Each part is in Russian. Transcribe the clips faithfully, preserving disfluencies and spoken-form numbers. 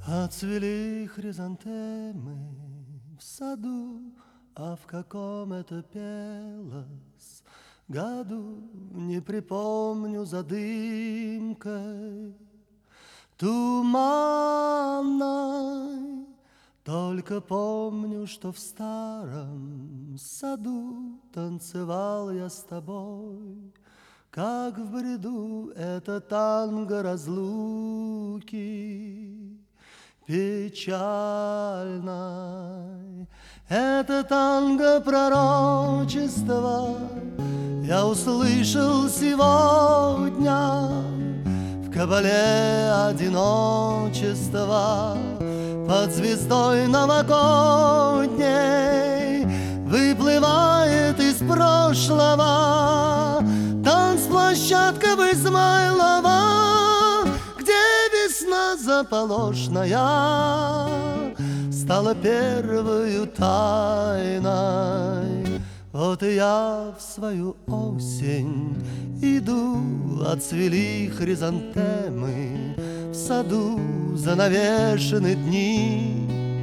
Отцвели хризантемы в саду, а в каком это пелось году, не припомню за дымкой туманной. Только помню, что в старом саду танцевал я с тобой, как в бреду это танго разлуки печальной. Это танго пророчества я услышал сегодня в кабале одиночества под звездой новогодней. Выплывает из прошлого танцплощадка в Измайлово, где весна заполошная стала первою тайной. Вот и я в свою осень иду, отцвели хризантемы в саду, занавешены дни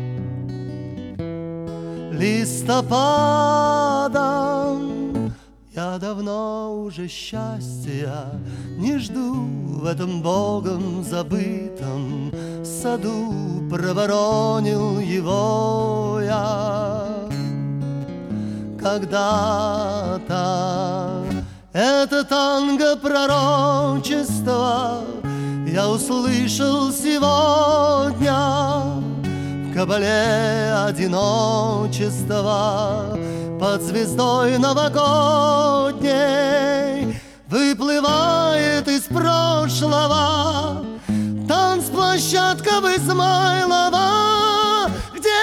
листопадом. Я давно уже счастья не жду в этом богом забытом саду, проворонил его я когда-то. Это танго пророчества я услышал сегодня в кабале одиночества под звездой новогодней. Выплывает из прошлого танцплощадка в Измайлово, где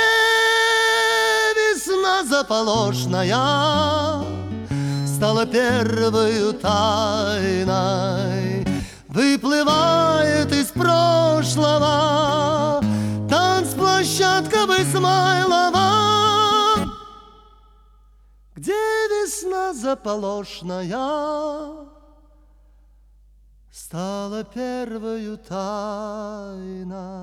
весна заполошная стала первою тайной. Выплывает из прошлого танцплощадка в Измайлово, где весна заполошная стала первою тайной.